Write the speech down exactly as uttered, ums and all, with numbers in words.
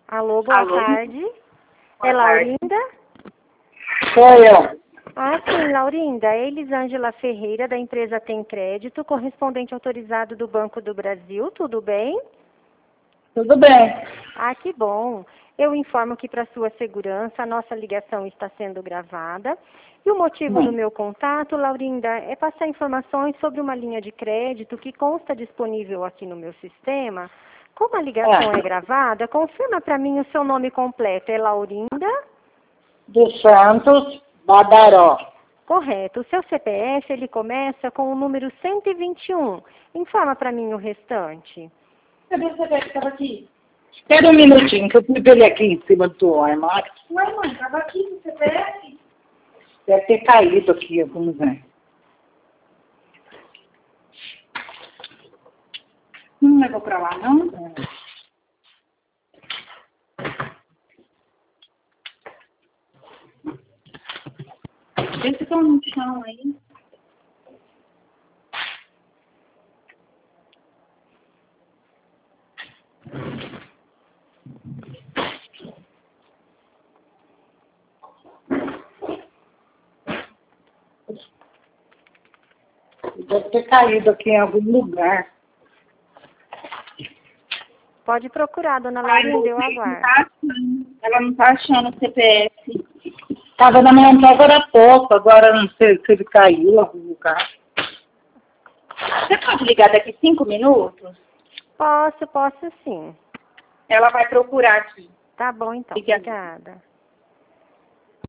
Alô, boa Alô? tarde. Boa é tarde. Laurinda? Sou eu. Ah, sim, Laurinda. É Elisângela Ferreira, da empresa Tem Crédito, correspondente autorizado do Banco do Brasil. Tudo bem? Tudo bem. Ah, que bom. Eu informo que, para sua segurança, a nossa ligação está sendo gravada. E o motivo do Hum. meu contato, Laurinda, é passar informações sobre uma linha de crédito que consta disponível aqui no meu sistema. Como a ligação é, É. gravada, confirma para mim o seu nome completo. É Laurinda? Dos Santos, Badaró. Correto. O seu C P F, ele começa com o número cento e vinte e um. Informa para mim o restante. Cadê o C P F que estava aqui? Espera um minutinho, que eu fui ver ele aqui em cima do armário. Ué, mãe, estava aqui o C P F? Deve ter caído aqui, vamos ver. Não levou pra lá, não? Vê se estão no chão aí. Deve ter caído aqui em algum lugar. Pode procurar, dona Ai, Laurinda, eu não aguardo. tá achando. Ela não tá achando o C P F. Tava na minha mão agora há pouco, agora não sei se ele caiu em algum lugar. Você pode ligar daqui cinco minutos? Posso, posso sim. Ela vai procurar aqui. Tá bom, então. Obrigada. Obrigada.